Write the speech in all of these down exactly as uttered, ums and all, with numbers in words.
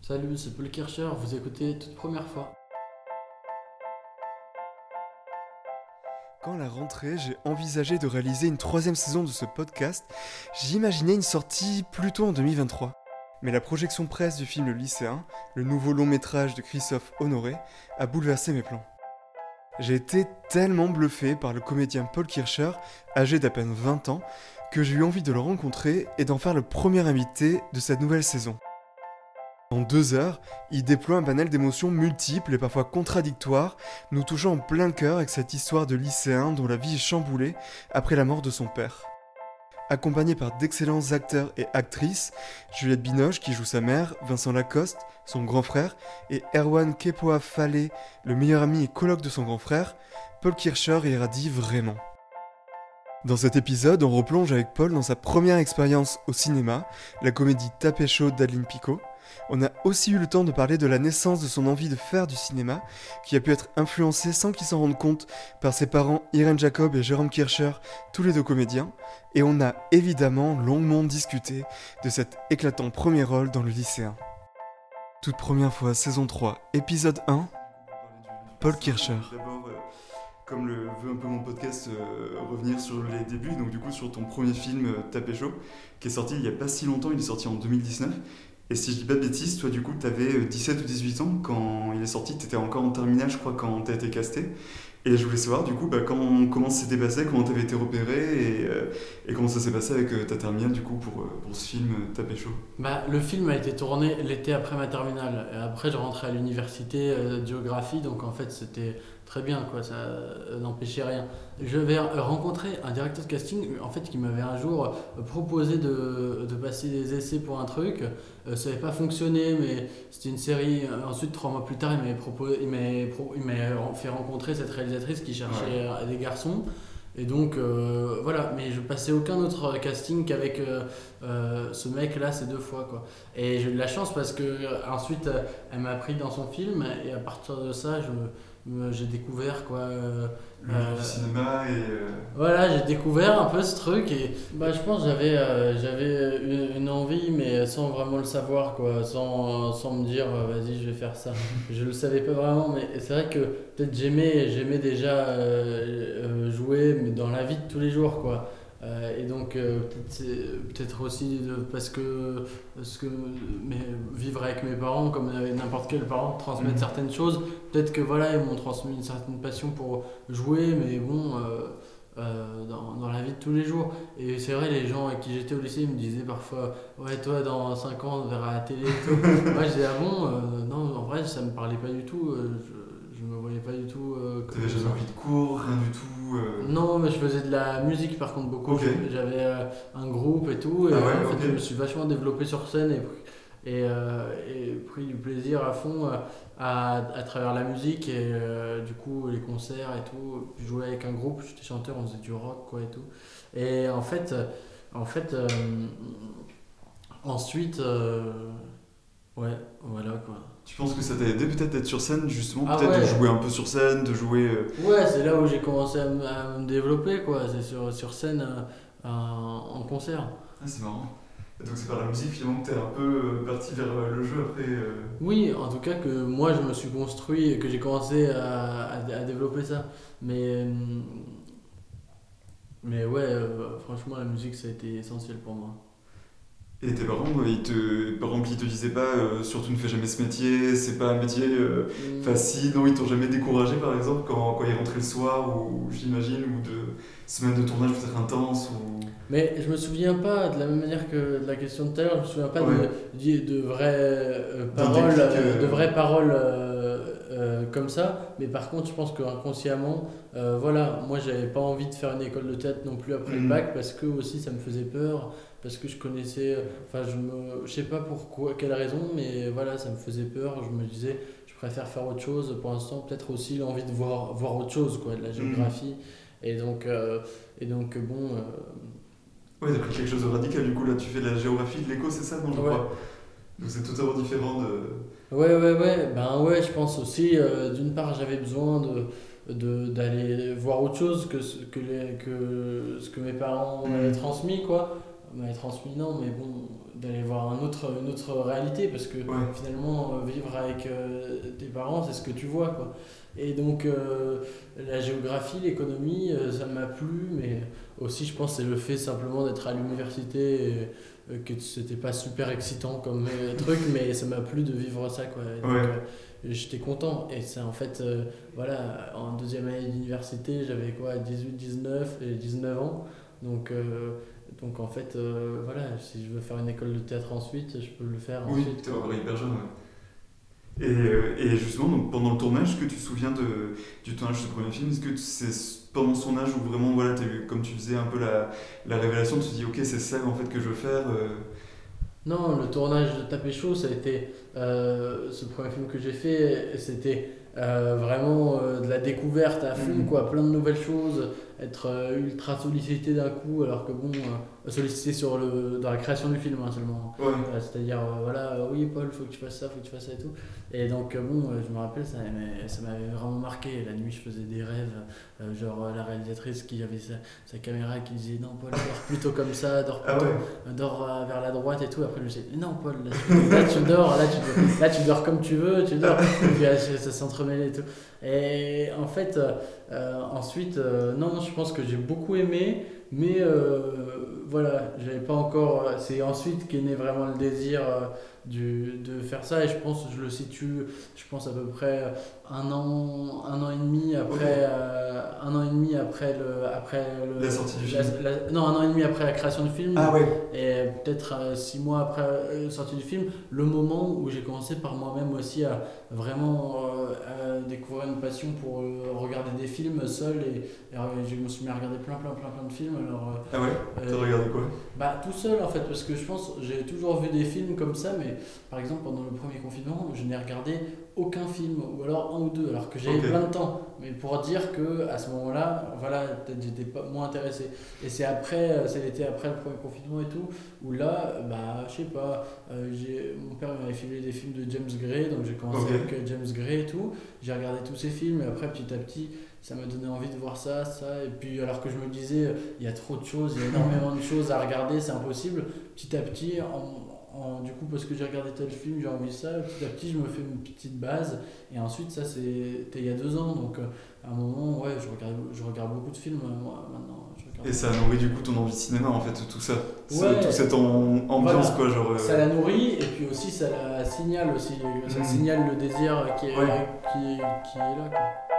Salut, c'est Paul Kircher, vous écoutez toute première fois. Quand à la rentrée, j'ai envisagé de réaliser une troisième saison de ce podcast, j'imaginais une sortie plutôt en deux mille vingt-trois. Mais la projection presse du film Le Lycéen, le nouveau long métrage de Christophe Honoré, a bouleversé mes plans. J'ai été tellement bluffé par le comédien Paul Kircher, âgé d'à peine vingt ans, que j'ai eu envie de le rencontrer et d'en faire le premier invité de cette nouvelle saison. En deux heures, il déploie un panel d'émotions multiples et parfois contradictoires, nous touchant en plein cœur avec cette histoire de lycéen dont la vie est chamboulée après la mort de son père. Accompagné par d'excellents acteurs et actrices, Juliette Binoche qui joue sa mère, Vincent Lacoste, son grand frère, et Erwan Kepoa Fallé, le meilleur ami et coloc de son grand frère, Paul Kircher irradie vraiment. Dans cet épisode, on replonge avec Paul dans sa première expérience au cinéma, la comédie Tapé chaud d'Adeline Picot. On a aussi eu le temps de parler de la naissance de son envie de faire du cinéma, qui a pu être influencée sans qu'il s'en rende compte par ses parents Irène Jacob et Jérôme Kircher, tous les deux comédiens, et on a évidemment longuement discuté de cet éclatant premier rôle dans Le Lycéen. Toute première fois, saison trois, épisode un, Paul Kircher. D'abord, euh, comme le veut un peu mon podcast, euh, revenir sur les débuts, donc du coup sur ton premier film euh, Tapé chaud, qui est sorti il n'y a pas si longtemps, il est sorti en deux mille dix-neuf. Et si je dis pas de bêtises, toi du coup tu avais dix-sept ou dix-huit ans quand il est sorti, tu étais encore en terminale je crois quand tu as été casté. Et je voulais savoir du coup bah, quand, comment ça s'était passé, comment tu avais été repéré et, euh, et comment ça s'est passé avec euh, ta terminale du coup pour, euh, pour ce film euh, Tapé chaud. Bah, le film a été tourné l'été après ma terminale. Et après, je rentrais à l'université euh, de géographie, donc en fait, c'était très bien, quoi, ça euh, n'empêchait rien. Je vais rencontrer un directeur de casting en fait, qui m'avait un jour euh, proposé de, de passer des essais pour un truc. Euh, ça n'avait pas fonctionné, mais c'était une série. Ensuite, trois mois plus tard, il m'avait, proposé, il m'avait, pro, il m'avait fait rencontrer cette réalisatrice qui cherchait ouais. des garçons. Et donc euh, voilà, mais je passais aucun autre casting qu'avec euh, euh, ce mec là ces deux fois quoi. Et j'ai eu de la chance parce que euh, ensuite euh, elle m'a pris dans son film et à partir de ça je, me, j'ai découvert quoi. Euh, le euh, du cinéma et. Euh... Voilà, j'ai découvert un peu ce truc et bah je pense que j'avais euh, j'avais une, une envie mais sans vraiment le savoir quoi, sans sans me dire euh, vas-y je vais faire ça. Je le savais pas vraiment mais c'est vrai que peut-être j'aimais j'aimais déjà euh, euh, jouer mais dans la vie de tous les jours quoi. Euh, et donc euh, peut-être, peut-être aussi de, parce que, parce que mais, vivre avec mes parents comme avec n'importe quel parent transmettre mmh. certaines choses, peut-être que voilà ils m'ont transmis une certaine passion pour jouer mais bon euh, euh, dans, dans la vie de tous les jours. Et c'est vrai les gens avec qui j'étais au lycée ils me disaient parfois ouais toi dans cinq ans on te verra à la télé et tout. Moi je disais ah bon euh, non en vrai ça me parlait pas du tout, euh, je, je me voyais pas du tout. Euh, T'avais jamais envie de cours, rien du tout euh... Non, mais je faisais de la musique par contre beaucoup. Okay. J'avais euh, un groupe et tout. Et ah ouais, en fait, okay. je me suis vachement développé sur scène et, et, euh, et pris du plaisir à fond euh, à, à travers la musique et euh, du coup les concerts et tout. Je jouais avec un groupe, j'étais chanteur, on faisait du rock quoi et tout. Et en fait, en fait euh, ensuite, euh, ouais, voilà quoi. Tu penses que ça t'a aidé peut-être d'être sur scène justement, ah peut-être ouais. de jouer un peu sur scène, de jouer... Euh... Ouais, c'est là où j'ai commencé à, m- à me développer quoi, c'est sur, sur scène euh, en concert. Ah c'est marrant. Et donc c'est par la musique finalement que t'es un peu parti vers le jeu après euh... Oui, en tout cas que moi je me suis construit et que j'ai commencé à, à, à développer ça. Mais, mais ouais, euh, franchement la musique ça a été essentiel pour moi. Et tes parents, ils te, par exemple, ils te disaient pas euh, surtout ne fais jamais ce métier, c'est pas un métier euh, mmh. facile, non, ils t'ont jamais découragé par exemple quand, quand ils rentraient le soir ou j'imagine, ou de semaines de tournage peut-être intenses ou... Mais je me souviens pas, de la même manière que de la question de tout à l'heure, je me souviens pas ouais. de, de, de vraies euh, paroles, euh... de vraies paroles euh, euh, comme ça, mais par contre je pense qu'inconsciemment, euh, voilà, moi j'avais pas envie de faire une école de théâtre non plus après mmh. le bac parce que aussi ça me faisait peur. Parce que je connaissais, enfin je me, je sais pas pourquoi, quelle raison, mais voilà, ça me faisait peur. Je me disais, je préfère faire autre chose. Pour l'instant, peut-être aussi l'envie de voir, voir autre chose, quoi, de la géographie. Mmh. Et donc, euh, et donc bon. Euh... Ouais, t'as pris quelque chose de radical. Du coup, là, tu fais de la géographie, de l'éco, c'est ça, non, je ouais. crois. Donc c'est totalement différent de. Ouais, ouais, ouais. Ben ouais, je pense aussi. Euh, d'une part, j'avais besoin de. De, d'aller voir autre chose que ce que, les, que ce que mes parents m'avaient mmh. transmis quoi. m'avait transmis, non, mais bon, d'aller voir un autre, une autre réalité, parce que Ouais. finalement, euh, vivre avec euh, tes parents, c'est ce que tu vois, quoi. Et donc, euh, la géographie, l'économie, euh, ça m'a plu, mais aussi, je pense, c'est le fait simplement d'être à l'université, et, euh, que c'était pas super excitant comme euh, truc, mais ça m'a plu de vivre ça, quoi. Et donc, Ouais. euh, j'étais content. Et c'est en fait, euh, voilà, en deuxième année d'université, j'avais quoi, dix-huit, dix-neuf et dix-neuf ans. Donc, euh, donc en fait, euh, voilà, si je veux faire une école de théâtre ensuite, je peux le faire Oui, ensuite. t'es encore hyper jeune, ouais. Et, euh, et justement, donc, pendant le tournage, est-ce que tu te souviens de, du tournage de ce premier film? Est-ce que c'est pendant son âge où vraiment, voilà, t'as eu, comme tu disais, un peu la, la révélation, tu te dis, ok, c'est ça en fait que je veux faire euh, Non, le tournage de Tapé Chaud, ça a été euh, ce premier film que j'ai fait, c'était euh, vraiment euh, de la découverte à fond, Mhm. quoi, plein de nouvelles choses, être euh, ultra sollicité d'un coup, alors que bon, euh, sollicité sur le, dans la création du film hein, seulement. Ouais, Euh, c'est-à-dire, euh, voilà, euh, oui, Paul, faut que tu fasses ça, faut que tu fasses ça et tout. Et donc, euh, bon, euh, je me rappelle, ça, m'avait- ça m'avait vraiment marqué. La nuit, je faisais des rêves, euh, genre euh, la réalisatrice qui avait sa, sa caméra qui disait non, Paul, dors plutôt comme ça, dors ah plutôt ouais, dors euh, vers la droite et tout. Après, je me disais, non, Paul, là tu, là, tu dors, là tu, là, tu dors comme tu veux, tu dors. Et puis, euh, ça, ça s'entremêlait et tout. Et en fait, euh, euh, ensuite, euh, non, je pense que j'ai beaucoup aimé, mais euh, voilà, j'avais pas encore. C'est ensuite qu'est né vraiment le désir euh, du, de faire ça, et je pense, je le situe, je pense à peu près un an, un an et demi après, Ok. euh, un an et demi après le, après le, La sortie du la- film. la- non, un an et demi après la création du film. Ah ouais, Et peut-être euh, six mois après euh, la sortie du film, le moment où j'ai commencé par moi-même aussi à vraiment euh, à découvrir une passion pour euh, regarder des films seul. Et, et, euh, je me suis mis à regarder plein, plein, plein, plein de films. Alors, euh, ah ouais, t'as euh, regardé quoi? bah, tout seul en fait, parce que je pense, j'ai toujours vu des films comme ça, mais par exemple pendant le premier confinement, je n'ai regardé aucun film, ou alors un ou deux, alors que j'avais Ok. plein de temps. Mais pour dire que à ce moment-là, voilà, peut-être j'étais pas moins intéressé. Et c'est après, euh, c'est l'été après le premier confinement et tout, où là, bah, je sais pas, euh, j'ai, mon père m'avait filé des films de James Gray, donc j'ai commencé Ok. avec euh, James Gray et tout. J'ai regardé tous ces films, et après petit à petit, ça m'a donné envie de voir ça, ça. Et puis alors que je me disais, euh, il y a trop de choses, il y a énormément de choses à regarder, c'est impossible. Petit à petit, en, en- du coup, parce que j'ai regardé tel film, j'ai envie de ça. Petit à petit, je me fais une petite base. Et ensuite, ça, c'était il y a deux ans. Donc, euh, à un moment, ouais, je regarde, je regarde beaucoup de films, euh, moi, maintenant. Je regarde Et ça a nourri du coup ton envie de cinéma en fait, tout ça. Ce- Ouais. Toute cette am- ambiance Voilà. quoi, genre. euh, Ça la nourrit, et puis aussi, ça la signale aussi. Ça Mhm. signale le désir qui est, Ouais. qui, qui est là, quoi.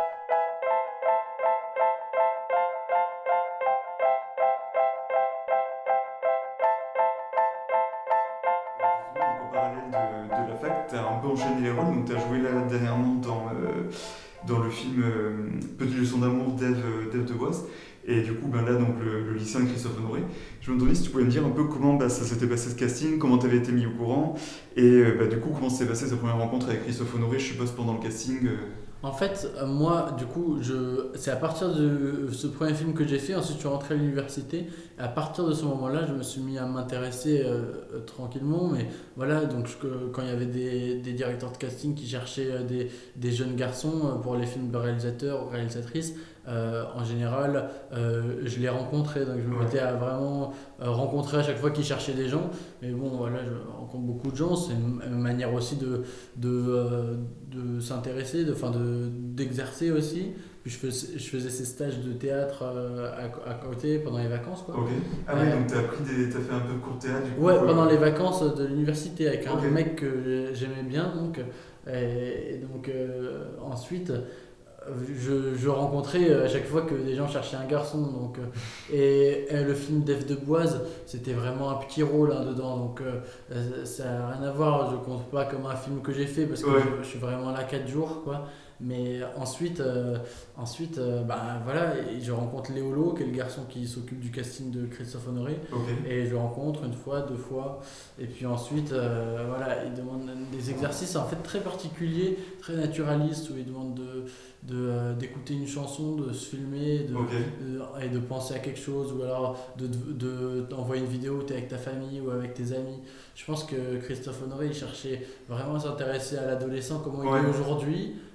Justement, donc, en parallèle de, de la fac, tu as un peu enchaîné les rôles. Donc, tu as joué là dernièrement dans, euh, dans le film euh, Petite leçon d'amour d'Ève euh, d'Ève Deboise. Et du coup, ben là, donc, le, le lycéen Christophe Honoré. Je me demandais si tu pouvais me dire un peu comment bah, ça s'était passé ce casting, comment tu avais été mis au courant. Et euh, bah, du coup, comment s'est passée sa première rencontre avec Christophe Honoré, je suppose, pendant le casting. euh. En fait, euh, moi, du coup, je... c'est à partir de ce premier film que j'ai fait. Ensuite, je suis rentré à l'université. À partir de ce moment-là, je me suis mis à m'intéresser euh, euh, tranquillement. Mais voilà, donc je- quand il y avait des, des directeurs de casting qui cherchaient euh, des, des jeunes garçons euh, pour les films de réalisateurs ou réalisatrices, euh, en général, euh, je les rencontrais. Donc je me Ouais. mettais à vraiment euh, rencontrer à chaque fois qu'ils cherchaient des gens. Mais bon, voilà, je rencontre beaucoup de gens. C'est une, une manière aussi de, de, euh, de s'intéresser, de, enfin de, d'exercer aussi. Puis je faisais, je faisais ces stages de théâtre euh, à, à côté pendant les vacances, quoi. Ok. Ah oui, Ouais. donc tu as appris des... t'as fait un peu de cours de théâtre du coup. Ouais, euh, pendant les vacances de l'université avec un Ok. mec que j'aimais bien, donc. Et, et donc euh, ensuite, je, je rencontrais à chaque fois que des gens cherchaient un garçon. Donc, euh, et, et le film d'Ève Deboise, c'était vraiment un petit rôle hein, dedans. Donc euh, ça n'a rien à voir. Je compte pas comme un film que j'ai fait parce que Ouais. je, je suis vraiment là quatre jours, quoi. Mais ensuite, euh, ensuite euh, bah, voilà, et je rencontre Léolo, qui est le garçon qui s'occupe du casting de Christophe Honoré. Ok. Et je le rencontre une fois, deux fois. Et puis ensuite, euh, voilà, il demande des exercices en fait très particuliers, très naturalistes, où il demande de, de, euh, d'écouter une chanson, de se filmer, de, Ok. de- et de penser à quelque chose, ou alors de, de, de- d'envoyer une vidéo où tu es avec ta famille ou avec tes amis. Je pense que Christophe Honoré, il cherchait vraiment à s'intéresser à l'adolescent, comment il Ouais. est aujourd'hui.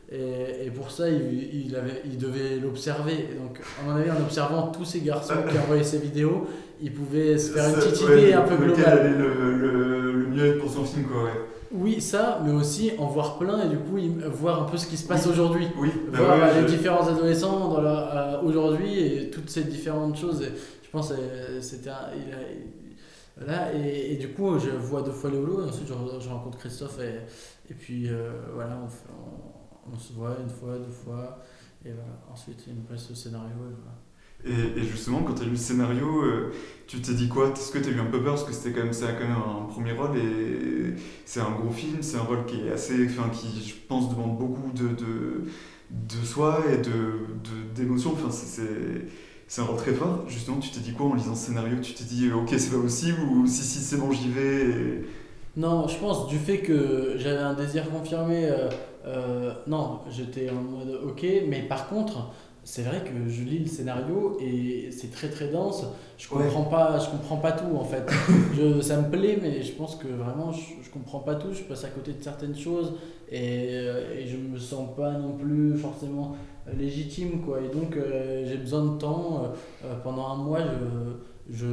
Et, et pour ça, il, il, avait, il devait l'observer. Et donc, à mon avis, en observant tous ces garçons qui envoyaient ces vidéos, il pouvait se faire une petite ouais, idée un peu lequel globale. allait le, le, le mieux être pour son film, quoi, ouais. Oui, ça, mais aussi en voir plein et du coup, il- voir un peu ce qui se passe Oui. aujourd'hui. Oui, bah Voir ouais, euh, les je- différents adolescents dans leur, euh, aujourd'hui et toutes ces différentes choses. Et je pense que c'était un- il a- il- voilà, et, et du coup, je vois deux fois Léolo, et ensuite je, je rencontre Christophe, et, et puis euh, voilà, on, fait- on, on se voit une fois, deux fois, et voilà. Ensuite, il me passe le scénario, et voilà. Et, et justement, quand tu as lu le scénario, euh, tu t'es dit quoi? Est-ce que tu as eu un peu peur? Parce que c'était quand même, c'est quand même un premier rôle et c'est un gros film, c'est un rôle qui est assez, enfin, qui, je pense, demande beaucoup de, de, de soi et de, de, d'émotion. Enfin, c'est, c'est, c'est un rôle très fort. Justement, tu t'es dit quoi en lisant ce scénario? Tu t'es dit, ok, c'est pas possible ou si, si, c'est bon, j'y vais et... Non, je pense du fait que j'avais un désir confirmé, euh, euh, non, j'étais en mode ok, mais par contre, c'est vrai que je lis le scénario et c'est très très dense. Je Ouais. comprends pas, je comprends pas tout en fait. Je, ça me plaît, mais je pense que vraiment je, je comprends pas tout. Je passe à côté de certaines choses et, euh, et je me sens pas non plus forcément légitime quoi. Et donc euh, j'ai besoin de temps. Euh, pendant un mois, je, je,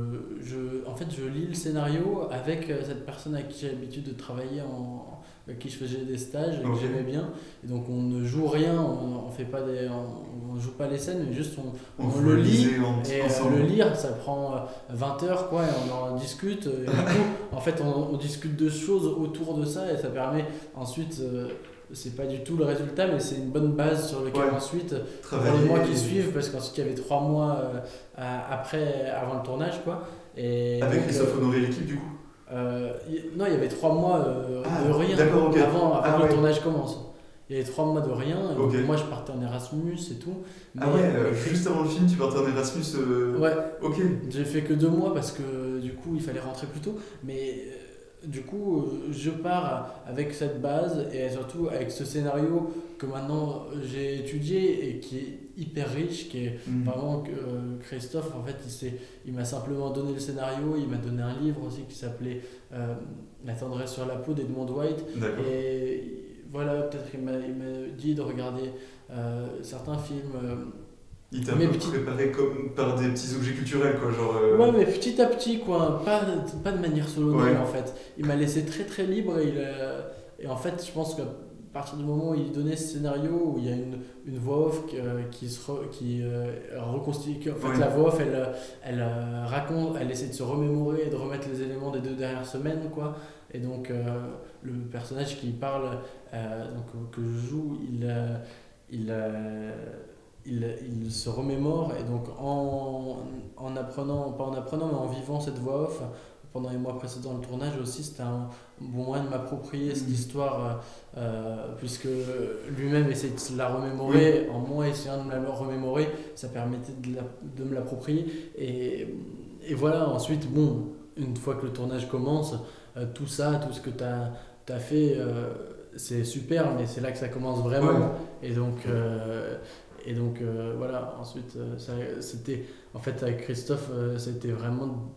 je, en fait, je lis le scénario avec euh, cette personne avec qui j'ai l'habitude de travailler, en, avec qui je faisais des stages et que Ok. j'aimais bien. Et donc on ne joue rien, on, on fait pas des, on, on joue pas les scènes, mais juste on, On, on vous le lit. lisez en- Et euh, ensemble. le lire, ça prend euh, vingt heures quoi, et on en discute. Et du coup, en fait, on, on discute de choses autour de ça et ça permet ensuite. Euh, c'est pas du tout le résultat, mais c'est une bonne base sur laquelle Ouais. ensuite, pour Travailler. les mois qui suivent, parce qu'ensuite il y avait trois mois euh, à- après, avant le tournage quoi. Et Avec donc, Christophe euh, Honoré et l'équipe, du coup. euh, y- non, il y avait trois mois euh, Ah, de rien d'accord, ok. avant, avant Ah, que ouais. le tournage commence. Il y avait trois mois de rien, et donc Ok. moi je partais en Erasmus et tout. Mais, Ah ouais, euh, mais- juste avant le film, tu partais en Erasmus. euh, ouais, Ok. j'ai fait que deux mois parce que du coup il fallait rentrer plus tôt. Mais euh, du coup, euh, je pars avec cette base et surtout avec ce scénario que maintenant j'ai étudié et qui est hyper riche, qui est Mhm. vraiment euh, Christophe. En fait, il, s'est- il m'a simplement donné le scénario, il m'a donné un livre aussi qui s'appelait euh, La tendresse sur la peau d'Edmond White. D'accord. Et voilà, peut-être qu'il m'a, il m'a dit de regarder euh, certains films. euh, Il t'a un Mais peu petit- préparé comme par des petits objets culturels, quoi, genre... euh, Ouais, mais petit à petit, quoi, pas, pas de manière solennelle Ouais. en fait. Il m'a laissé très très libre et, il a- et en fait, je pense qu'à partir du moment où il donnait ce scénario, où il y a une, une voix off qui, euh, qui se re- qui, euh, reconstitue, en fait, Ouais. la voix off elle, euh, elle euh, raconte, elle essaie de se remémorer et de remettre les éléments des deux dernières semaines, quoi. Et donc, euh, le personnage qui parle, euh, donc, que je joue, il. euh, il euh, il, il se remémore et donc en, en apprenant, pas en apprenant, mais en vivant cette voix off pendant les mois précédant le tournage aussi, c'était un bon moyen de m'approprier cette Mhm. histoire euh, euh, puisque lui-même essaie de se la remémorer, en moi essayant de me la remémorer, ça permettait de, la- de me l'approprier et, et voilà, ensuite, bon, une fois que le tournage commence, euh, tout ça, tout ce que tu as fait, euh, c'est super, mais c'est là que ça commence vraiment. Ouais. Et donc, euh, et donc euh, voilà, ensuite, euh, ça, c'était, en fait, avec Christophe, euh, c'était vraiment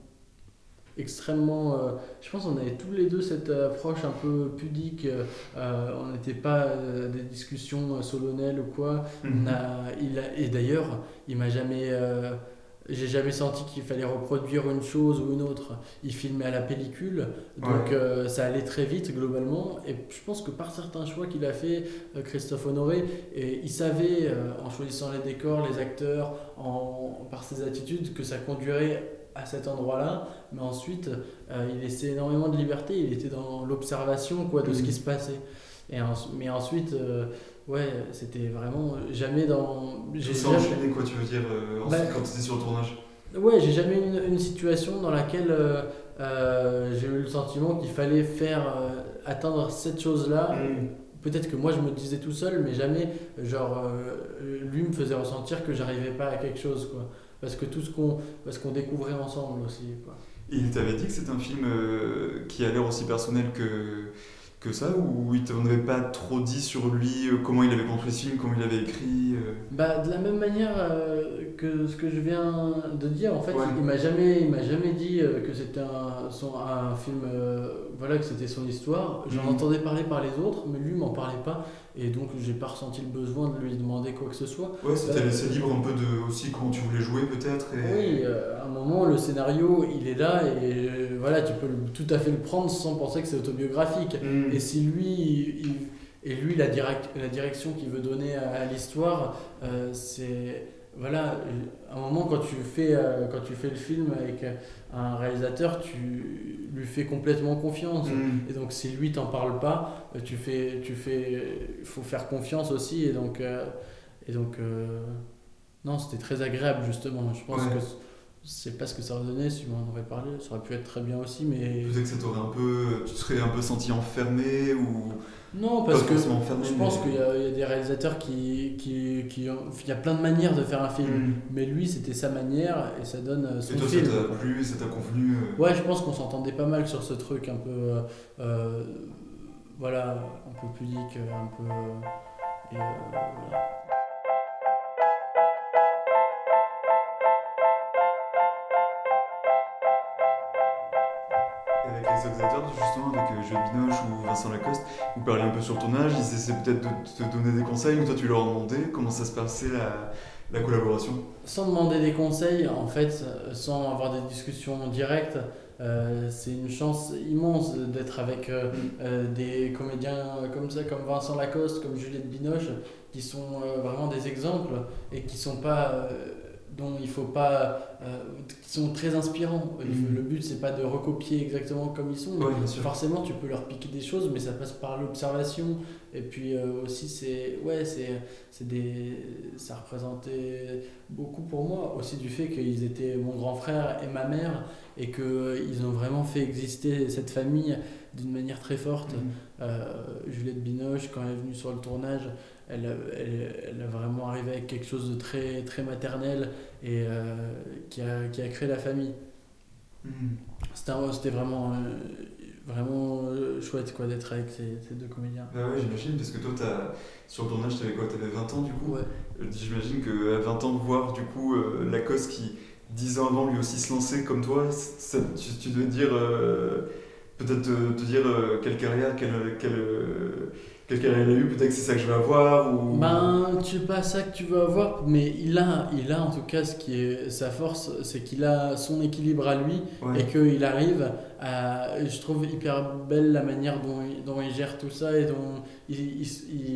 extrêmement. Euh, je pense qu'on avait tous les deux cette approche un peu pudique, euh, euh, on n'était pas euh, des discussions euh, solennelles ou quoi. Mhm. On a, il a- et d'ailleurs, il m'a jamais. euh, j'ai jamais senti qu'il fallait reproduire une chose ou une autre. Il filmait à la pellicule, donc Ouais. euh, ça allait très vite globalement. Et je pense que par certains choix qu'il a fait, euh, Christophe Honoré, et il savait, euh, en choisissant les décors, les acteurs, en, par ses attitudes, que ça conduirait à cet endroit-là. Mais ensuite, euh, il laissait énormément de liberté. Il était dans l'observation quoi, de ce Mhm. qui se passait. Et en- mais ensuite, euh, ouais, c'était vraiment jamais dans. Tout j'ai ça jamais- enchaîné, quoi, tu veux dire, euh, ensuite, Bah, quand tu étais sur le tournage. Ouais, j'ai jamais eu une, une situation dans laquelle euh, euh, j'ai eu le sentiment qu'il fallait faire euh, atteindre cette chose-là. Mhm. Peut-être que moi je me le disais tout seul, mais jamais, genre, euh, lui me faisait ressentir que j'arrivais pas à quelque chose, quoi. Parce que tout ce qu'on, parce qu'on découvrait ensemble aussi, quoi. Et il t'avait dit que c'était un film euh, qui a l'air aussi personnel que, que ça, ou il t'en avait pas trop dit sur lui, euh, comment il avait construit ce film, comment il avait écrit euh, Bah, de la même manière euh, que ce que je viens de dire, en fait, Ouais. il, il m'a jamais, il m'a jamais dit euh, que c'était un, son, un film, euh, voilà, que c'était son histoire. J'en Mhm. entendais parler par les autres, mais lui m'en parlait pas, et donc j'ai pas ressenti le besoin de lui demander quoi que ce soit. Ouais, c'était Euh, laissé libre un peu de aussi comment tu voulais jouer peut-être. Et... Oui, euh, à un moment, le scénario, il est là, et euh, voilà, tu peux le- tout à fait le prendre sans penser que c'est autobiographique. Mhm. Et si lui, il- il- et lui la, direct, la direction qu'il veut donner à, à l'histoire, euh, c'est voilà, à un moment quand tu fais euh, quand tu fais le film avec un réalisateur, tu lui fais complètement confiance. Mhm. Et donc si lui t'en parle pas, euh, tu fais tu fais il faut faire confiance aussi. Et donc euh, et donc euh, non, c'était très agréable justement. Je pense Ouais. que c'est pas ce que ça aurait donné si on en aurait parlé. Ça aurait pu être très bien aussi, mais Peut-être que ça t'aurait un peu. Tu te serais un peu senti enfermé ou. non, parce Pas que forcément enfermé, je pense mais- qu'il y, a il y a des réalisateurs qui, qui, qui ont- il y a plein de manières de faire un film. Mhm. Mais lui, c'était sa manière et ça donne euh, son Et toi, film. ça t'a plu, ça t'a convenu euh, Ouais, je pense qu'on s'entendait pas mal sur ce truc un peu, euh, euh, voilà, un peu pudique, un peu, euh, et, euh, voilà. Et avec les autres acteurs, justement, avec euh, Juliette Binoche ou Vincent Lacoste, vous parliez un peu sur ton âge, ils essaient peut-être de te donner des conseils ou toi tu leur demandais comment ça se passait la, la collaboration. Sans demander des conseils, en fait, euh, sans avoir des discussions directes, euh, c'est une chance immense d'être avec euh, euh, des comédiens comme ça, comme Vincent Lacoste, comme Juliette Binoche, qui sont euh, vraiment des exemples et qui sont pas, euh, dont il faut pas, euh, qui sont très inspirants. Il faut- Mhm. Le but c'est pas de recopier exactement comme ils sont. Ouais, bien sûr. Forcément, tu peux leur piquer des choses, mais ça passe par l'observation. Et puis euh, aussi, c'est ouais, c'est c'est des, ça représentait beaucoup pour moi aussi du fait qu'ils étaient mon grand frère et ma mère et qu'ils ont vraiment fait exister cette famille d'une manière très forte. Mhm. Euh, Juliette Binoche, quand elle est venue sur le tournage, elle, a- elle, elle a vraiment arrivé avec quelque chose de très, très maternel et euh, qui, a, qui a créé la famille. Mhm. C'était un- c'était vraiment, euh, vraiment euh, chouette quoi, d'être avec ces, ces deux comédiens. Bah ouais, j'imagine, parce que toi, t'as... sur le tournage, t'avais quoi? T'avais vingt ans du coup? Ouais. Euh, J'imagine qu'à vingt ans, voir du coup euh, Lacoste qui, dix ans avant, lui aussi se lançait comme toi, ça, tu, tu devais te dire, euh, peut-être te, te dire euh, quelle carrière, quelle, quelle, euh, quelle carrière il a eu, peut-être que c'est ça que je vais avoir ou... Ben, c'est pas ça que tu veux avoir, mais il a, il a en tout cas ce qui est sa force, c'est qu'il a son équilibre à lui Ouais. et qu'il arrive à. Je trouve hyper belle la manière dont il, dont il gère tout ça et dont il, il,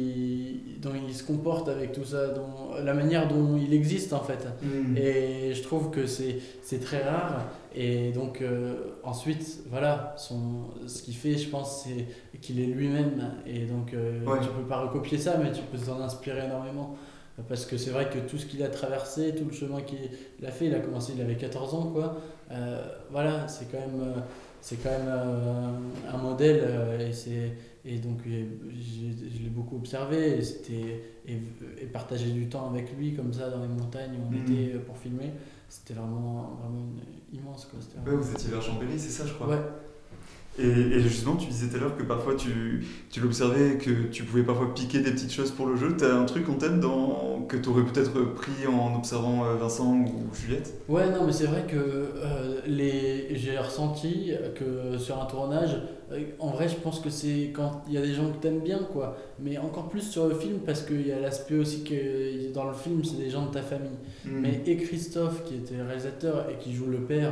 il- dont il se comporte avec tout ça, dont, la manière dont il existe en fait. Mhm. Et je trouve que c'est c'est très rare. Et donc, euh, ensuite, voilà, son, ce qu'il fait, je pense, c'est qu'il est lui-même. Et donc, euh, Ouais. tu peux pas recopier ça, mais tu peux t'en inspirer énormément. Parce que c'est vrai que tout ce qu'il a traversé, tout le chemin qu'il a fait, il a commencé, il avait quatorze ans, quoi. Euh, voilà, c'est quand même, euh, c'est quand même euh, un modèle. euh, et, c'est, et donc, j'ai- j'ai- je l'ai beaucoup observé. Et, c'était, et, et partager du temps avec lui, comme ça, dans les montagnes où on Mhm. était euh, pour filmer, c'était vraiment, vraiment une- immense, quoi. C'était Ouais, vraiment- vous étiez vers Chambéry, c'est ça, je crois. Ouais. Et, et justement, tu disais tout à l'heure que parfois tu, tu l'observais et que tu pouvais parfois piquer des petites choses pour le jeu. T'as un truc en tête dans, que tu aurais peut-être pris en observant euh, Vincent ou Juliette? Ouais, non, mais c'est vrai que euh, les... j'ai ressenti que sur un tournage, euh, en vrai, je pense que c'est quand il y a des gens que t'aimes bien, quoi. Mais encore plus sur le film, parce qu'il y a l'aspect aussi que dans le film, c'est des gens de ta famille. Mhm. Mais et Christophe, qui était réalisateur et qui joue le père,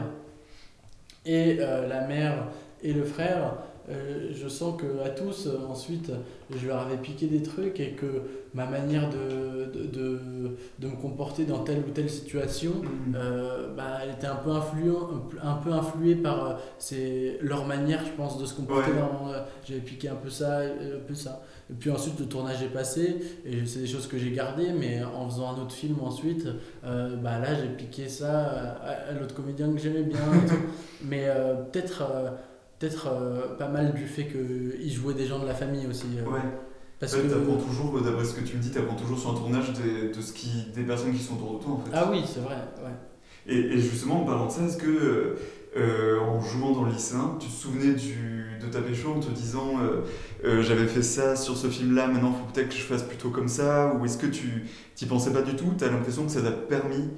et euh, la mère et le frère, euh, je sens que à tous, euh, ensuite, je leur avais piqué des trucs et que ma manière de, de, de, de me comporter dans telle ou telle situation, Mhm. euh, bah, elle était un peu, influent, un peu influée par euh, c'est leur manière, je pense, de se comporter. Ouais. Dans, euh, j'avais piqué un peu ça, un peu ça. Et puis ensuite, le tournage est passé, et c'est des choses que j'ai gardées, mais en faisant un autre film ensuite, euh, bah, là, j'ai piqué ça à, à l'autre comédien que j'aimais bien. Et tout. Mais euh, peut-être euh, peut-être euh, pas mal du fait qu'il jouait des gens de la famille aussi. euh, Ouais. Parce Ouais, que... t'apprends toujours, d'après ce que tu me dis, t'apprends toujours sur un tournage des, de ce qui, des personnes qui sont autour de toi en fait. Ah oui, c'est vrai, ouais. Et, et justement, en parlant de ça, est-ce que euh, en jouant dans le lycéen, tu te souvenais du, de ta pécho en te disant euh, euh, j'avais fait ça sur ce film-là, maintenant il faut peut-être que je fasse plutôt comme ça? Ou est-ce que tu t'y pensais pas du tout? T'as l'impression que ça t'a permis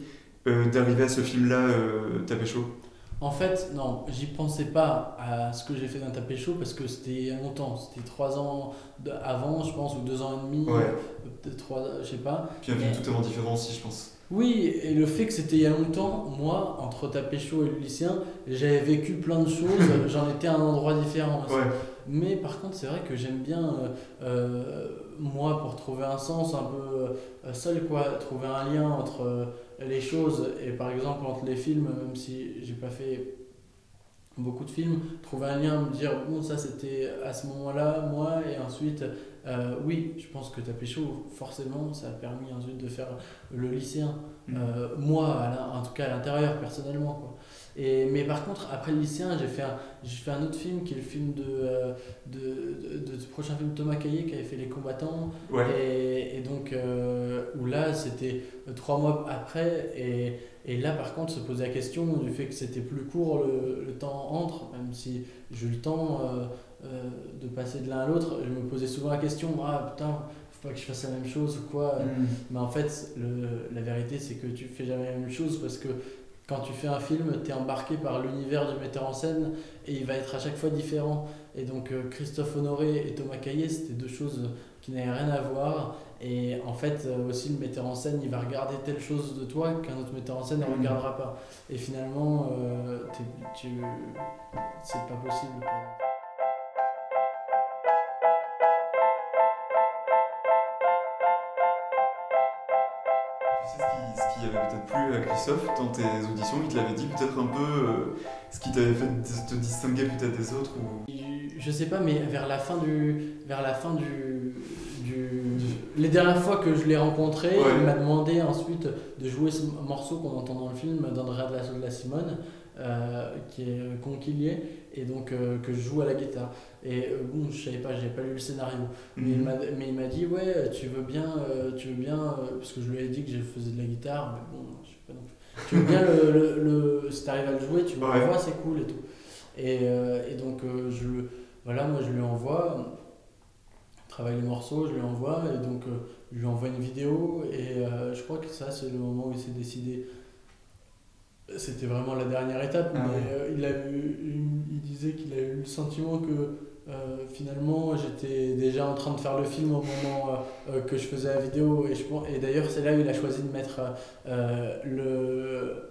euh, d'arriver à ce film-là, euh, Tapé chaud? En fait, non, j'y pensais pas à ce que j'ai fait d'un tapé chaud parce que c'était il y a longtemps, c'était trois ans de- avant, je pense, ou deux ans et demi, Ouais. euh, peut-être trois, je sais pas. Puis un film Mais- totalement différent aussi, je pense. Oui, et le fait que c'était il y a longtemps, moi, entre tapé chaud et le lycéen, j'avais vécu plein de choses, j'en étais à un endroit différent aussi. Ouais. Mais par contre, c'est vrai que j'aime bien, euh, euh, moi, pour trouver un sens un peu euh, seul, quoi, trouver un lien entre euh, les choses et par exemple entre les films, même si j'ai pas fait beaucoup de films, trouver un lien, me dire bon, ça c'était à ce moment-là, moi, et ensuite, euh, oui, je pense que Tapé chaud, forcément, ça a permis ensuite de faire le lycéen. Mm. Euh, moi, à l'in- en tout cas à l'intérieur, personnellement, quoi. Et, mais par contre, après le lycéen, j'ai fait, un, j'ai fait un autre film qui est le film de, euh, de, de, de ce prochain film de Thomas Caillet qui avait fait Les Combattants. Ouais. Et, et donc, euh, où là, c'était euh, trois mois après. Et, et là, par contre, se poser la question du fait que c'était plus court le, le temps entre, même si j'ai eu le temps euh, euh, de passer de l'un à l'autre, je me posais souvent la question, ah putain, faut pas que je fasse la même chose ou quoi. Mm. Mais en fait, le, la vérité, c'est que tu fais jamais la même chose parce que quand tu fais un film, tu es embarqué par l'univers du metteur en scène et il va être à chaque fois différent. Et donc euh, Christophe Honoré et Thomas Caillet, c'était deux choses qui n'avaient rien à voir. Et en fait, euh, aussi le metteur en scène, il va regarder telle chose de toi qu'un autre metteur en scène ne Mhm. regardera pas. Et finalement, euh, t'es- tu, c'est pas possible, quoi. Tu sais ce qui, ce qui avait peut-être plu à Christophe dans tes auditions, il te l'avait dit peut-être un peu euh, ce qui t'avait fait te distinguer peut-être des autres ou... Je sais pas, mais vers la fin du. Vers la fin du. du les dernières fois que je l'ai rencontré, Ouais. il m'a demandé ensuite de jouer ce morceau qu'on entend dans le film d'Andrea de la, de la Simone, euh, qui est Conquilier, et donc euh, que je joue à la guitare. Et euh, bon, je savais pas, j'avais pas lu le scénario. Mais il Mhm. m'a, mais il m'a dit, ouais, tu veux bien. euh, tu veux bien euh, parce que je lui ai dit que je faisais de la guitare, mais bon, je sais pas non plus. Tu veux bien le. le, le si t'arrives à le jouer, tu me Ouais. l'envoies, c'est cool et tout. Et, euh, et donc, euh, je, voilà, moi je lui envoie, je travaille les morceaux, je lui envoie, et donc euh, je lui envoie une vidéo, et euh, je crois que ça, c'est le moment où il s'est décidé. C'était vraiment la dernière étape, Ah mais ouais. euh, il, a eu, il, il disait qu'il a eu le sentiment que euh, finalement j'étais déjà en train de faire le film au moment euh, euh, que je faisais la vidéo, et, je pense- et d'ailleurs, c'est là où il a choisi de mettre euh, le.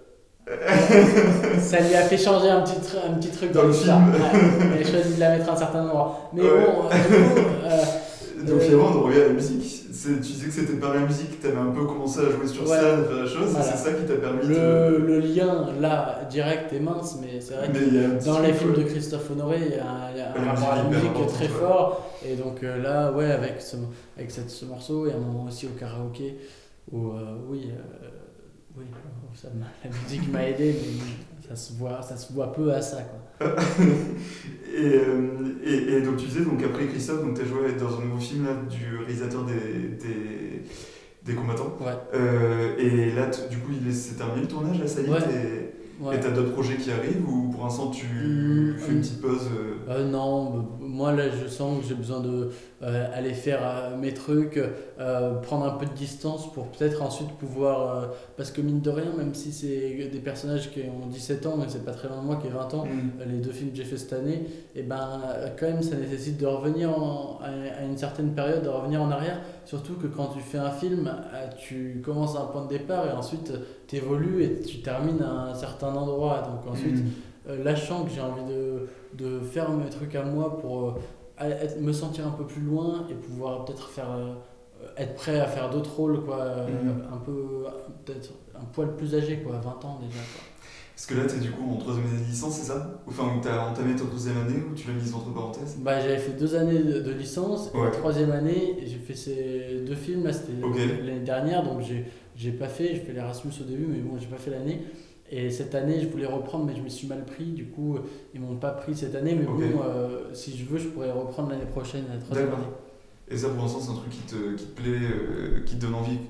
Ça lui a fait changer un petit, tru- un petit truc Dans le l'histoire. film. Ouais, il a choisi de la mettre à un certain endroit. Mais Ouais. bon, euh, du coup, euh, Donc Euh, finalement, on revient à la musique. C'est- Tu disais que c'était par la musique, tu avais un peu commencé à jouer sur Ouais. scène, à faire la chose, Voilà. et c'est ça qui t'a permis le, de... le lien là, direct et mince, mais c'est vrai Mais que il y a un petit dans les truc, films ouais. de Christophe Honoré, il y a un, il y a un La rapport à la musique est musique hyper très importante, ouais. fort. Et donc euh, là, ouais, avec ce, avec cette, ce morceau, et un moment aussi au karaoké, où euh, oui, euh, oui ça m'a- la musique m'a aidé, mais ça se voit, ça se voit peu à ça, quoi. et, euh, et, et donc tu disais, donc après Christophe, tu as joué dans un nouveau film là, du réalisateur des, des, des combattants. Ouais, Euh, et là, t- du coup, il est- c'est terminé le tournage, là, ça y est, Ouais. t'es- ouais. et t'as d'autres projets qui arrivent, ou pour l'instant tu Mm, fais une mm. petite pause euh, Euh, non, bah, moi là je sens que j'ai besoin de euh, aller faire euh, mes trucs, euh, prendre un peu de distance pour peut-être ensuite pouvoir. euh, parce que mine de rien, même si c'est des personnages qui ont dix-sept ans, mais c'est pas très loin de moi qui ai vingt ans, Mm. euh, les deux films que j'ai fait cette année, et ben euh, quand même ça nécessite de revenir en- à, à une certaine période, de revenir en arrière. Surtout que quand tu fais un film, euh, tu commences à un point de départ et ensuite tu évolues et tu termines à un certain endroit. Donc ensuite. Mm. Euh, lâchant que j'ai envie de, de faire mes trucs à moi pour euh, être- me sentir un peu plus loin et pouvoir peut-être faire euh, être prêt à faire d'autres rôles, quoi, euh, Mhm. un peu peut-être un poil plus âgé, quoi, vingt ans déjà, quoi. Parce que là, t'es du coup en troisième année de licence, c'est ça? Enfin, où t'as entamé ta troisième année, ou tu l'as mise entre parenthèses? Bah, j'avais fait deux années de, de licence et Ouais. la troisième année j'ai fait ces deux films là, c'était Ok. l'année dernière, donc j'ai j'ai pas fait, j'ai fait l'Erasmus au début, mais bon, j'ai pas fait l'année. Et cette année, je voulais reprendre, mais je me suis mal pris. Du coup, ils m'ont pas pris cette année. Mais Ok. bon, euh, si je veux, je pourrais reprendre l'année prochaine, la troisième D'accord. année. Et ça, pour l'instant, c'est un truc qui te, qui te plaît, euh, qui te donne envie?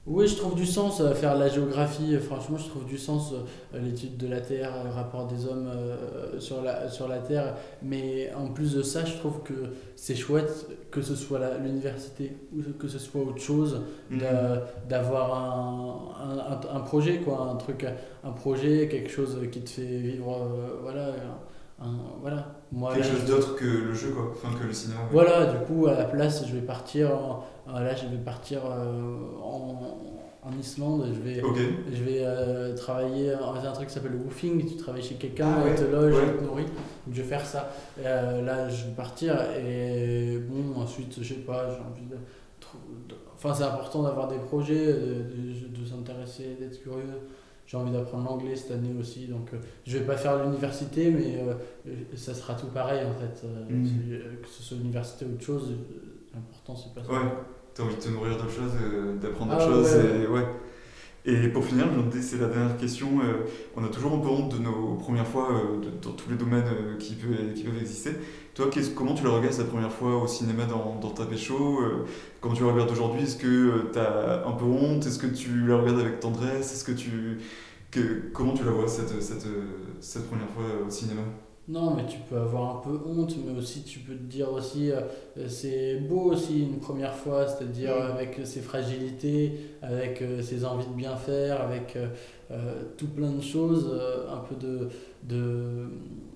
Oui, je trouve du sens à faire la géographie. Franchement, je trouve du sens euh, l'étude de la Terre, le rapport des hommes euh, sur la, sur la Terre. Mais en plus de ça, je trouve que c'est chouette que ce soit la- l'université ou que ce soit autre chose, Mhm. d'a- d'avoir un, un, un- un projet, quoi, un truc, un projet, quelque chose qui te fait vivre, euh, voilà, un- un- voilà. Moi, Quelque là, chose je- d'autre que le jeu, quoi. Enfin, que le cinéma. Ouais. voilà, du coup, à la place, je vais partir, en- euh, là, je vais partir euh, en, en Islande, je vais, Ok. je vais euh, travailler, on va faire un truc qui s'appelle le woofing, tu travailles chez quelqu'un, Ah il ouais, te loge, ouais. il te nourrit, donc je vais faire ça. Euh, là, je vais partir et bon, ensuite, je sais pas, j'ai envie de... trou- de- Enfin, c'est important d'avoir des projets, de, de- de s'intéresser, d'être curieux. J'ai envie d'apprendre l'anglais cette année aussi, donc euh, je vais pas faire l'université, mais euh, ça sera tout pareil en fait. Euh, Mhm. c'est- euh, que ce soit l'université ou autre chose, euh, l'important c'est pas ça. Ouais. T'as envie de te nourrir d'autres choses, euh, d'apprendre Ah, d'autres choses. ouais, Et, ouais. Et pour finir, je me demandais, c'est la dernière question. euh, on a toujours un peu honte de nos premières fois euh, de- dans tous les domaines euh, qui, peut- qui peuvent exister. Toi, qu'est-ce- comment tu la regardes la première fois au cinéma dans, dans ta pécho euh, Comment tu la regardes aujourd'hui? Est-ce que tu as un peu honte? Est-ce que tu la regardes avec tendresse? Est-ce que tu que, comment tu la vois cette, cette, cette première fois au cinéma? Non, mais tu peux avoir un peu honte, mais aussi tu peux te dire aussi, euh, c'est beau aussi une première fois, c'est-à-dire Mm. avec ses fragilités, avec euh, ses envies de bien faire, avec euh, euh, tout plein de choses, euh, un peu de, de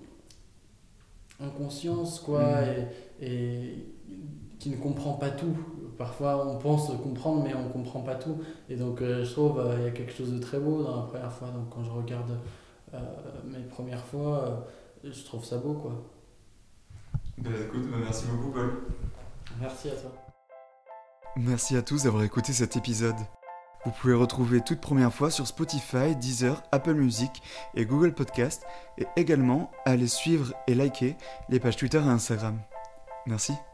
inconscience, quoi, Mm. et, et qui ne comprend pas tout. Parfois, on pense comprendre, mais on comprend pas tout. Et donc, euh, je trouve euh, il y a quelque chose de très beau dans la première fois. Donc, quand je regarde euh, mes premières fois, euh, je trouve ça beau, quoi. Bah, écoute, bah, merci beaucoup, Paul. Merci à toi. Merci à tous d'avoir écouté cet épisode. Vous pouvez retrouver toute première fois sur Spotify, Deezer, Apple Music et Google Podcast, et également aller suivre et liker les pages Twitter et Instagram. Merci.